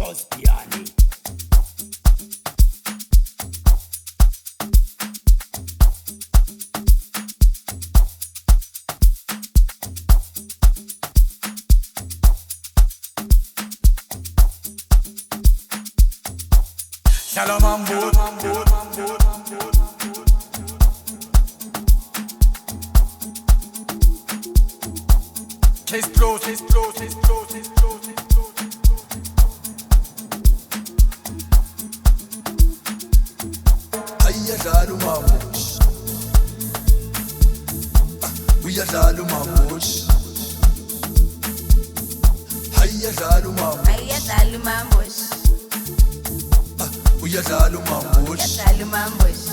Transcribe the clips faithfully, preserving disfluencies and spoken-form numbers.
Crosby-ani. Shalom on board. Case closed, case closed, case closed, case closed, case closed. Ayadalo mamush, uyadalo mamush, ayadalo mamush, Ayadalo mambush, uyadalo mamush, ayadalo mambush.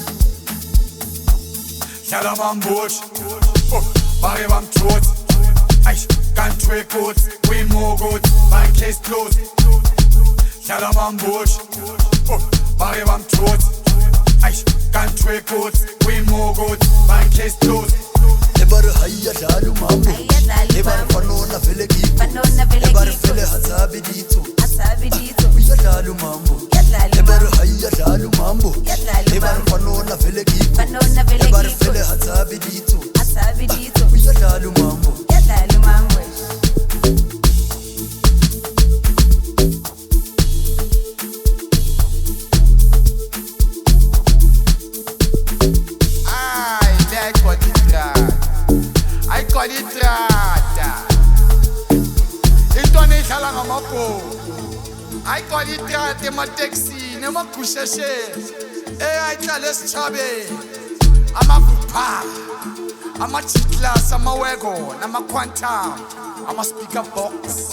Shalom on board. Oh, Barry Bam Trout. Aish, country coats, we more good. Bank case closed. Shalom on board. Oh, Barry Bam Trout. Aish, country coats, we more good. Bank case closed. ebar ayadalo mamush, Ayadalo ebar mambush, fanona velegi, panona ebar velegi, fele hasabi dito, asabi dito. uyadalo mamush, Yadalo ebar mambush, ayadalo mamush, yadalo ebar mambush, fanona velegi, panona ebar velegi, fele hasabi dito, asabi dito. uyadalo mamush. Yadalo mambush. Ai, dai qualitrata. Ai qualitrata. Into ne hlala ngamapo. Ai qualitrata emateksi nemagusheshe. Eh ayihlala esithabe. Amavupha. Ama G-class, ama wagon, ama quantum, ama speaker box.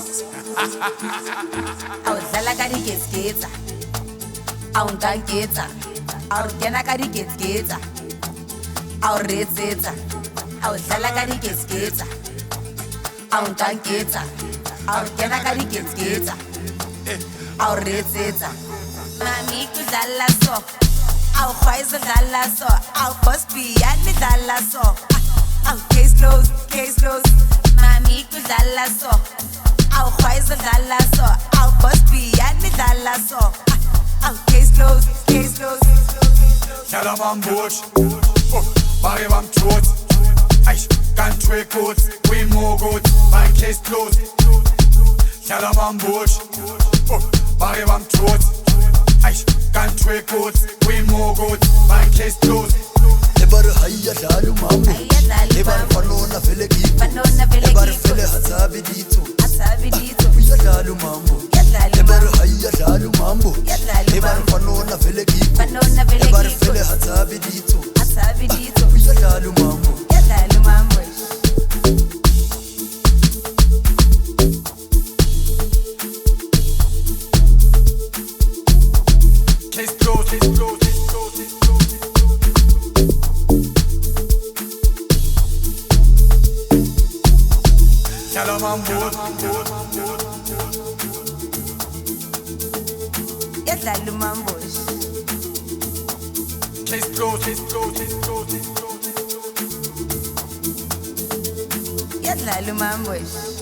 Awudlala ka digetsgetsa, awunkanketsa, awukena ka digetsgetsa, awuretsetsa, awudlala ka digetsgetsa, awunkanketsa, awukena ka digetsgetsa, awuretsetsa. Mami kudlala so, awukhwayisa dlala so, awukhosbiyani dlala so, awu case closed, case closed. Mami kudlala so, awukhwayisa dlala so, awukhosbiyani dlala so, awu case closed, case closed. Shalom on board. Oh, Barry Bam Trout. Aish, country coats, we more good. Bank case closed. Shalom on board. Oh, Barry Bam Trout. Aish, country coats, we more good. Bank case closed. ebar ayadalo mamush, Ayadalo ebar mambush, fanona velegi, panona ebar velegi, fele hasabi dito, asabi dito. uyadalo mamush, Yadalo ebar mambush, ayadalo mamush, yadalo ebar mambush, fanona velegi, panona ebar velegi, fele hasabi dito, asabi dito. uyadalo mamush. Yadalo mambush. Case closed, case closed, case closed, case closed, case closed. Shalom on board. Yadalo mambush. Case closed, case closed, case closed, case closed, case closed. Yadalo mambush.